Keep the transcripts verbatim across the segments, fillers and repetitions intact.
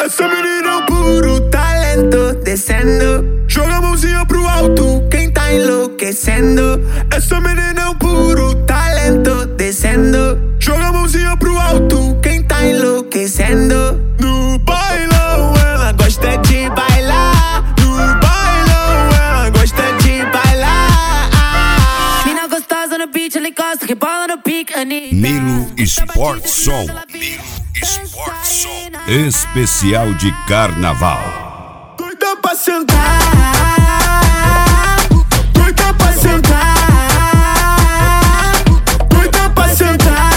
Essa menina é um puro talento, descendo. Joga a mãozinha pro alto, quem tá enlouquecendo. Essa menina é um puro talento, descendo. Joga a mãozinha pro alto, quem tá enlouquecendo. No bailão ela gosta de bailar. No bailão ela gosta de bailar. Mina gostosa no beat, ela encosta, rebola no pique, Anitta. Nilo Sport Som. Nilo Sport Som. Especial de carnaval. Doida pra sentar. Doida pra sentar. Doida pra sentar.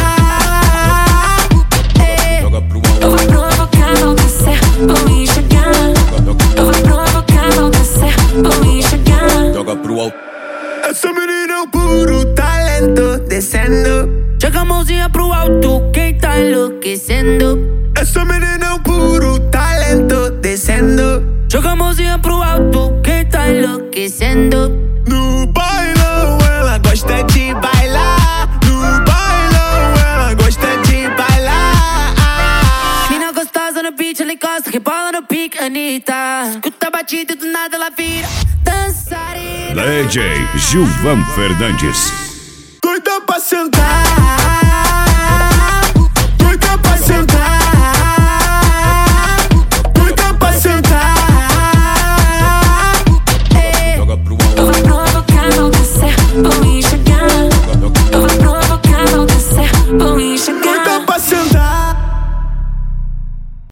Eu vou provocar, vou descer, vou enxergar. Eu vou provocar, vou descer, vou enxergar. Joga pro alto. Essa menina é um puro talento, descendo. Joga a mãozinha pro alto, quem tá enlouquecendo. Essa menina é um puro talento, descendo. Joga a mãozinha pro alto, quem tá enlouquecendo. No bailão ela gosta de bailar. No bailão ela gosta de bailar. Mina gostosa no beat, ela encosta, rebola no pique, Anitta. Escuta a batida e do nada ela vira dançarina. D J Gilvan Fernandes. Doida pra sentar.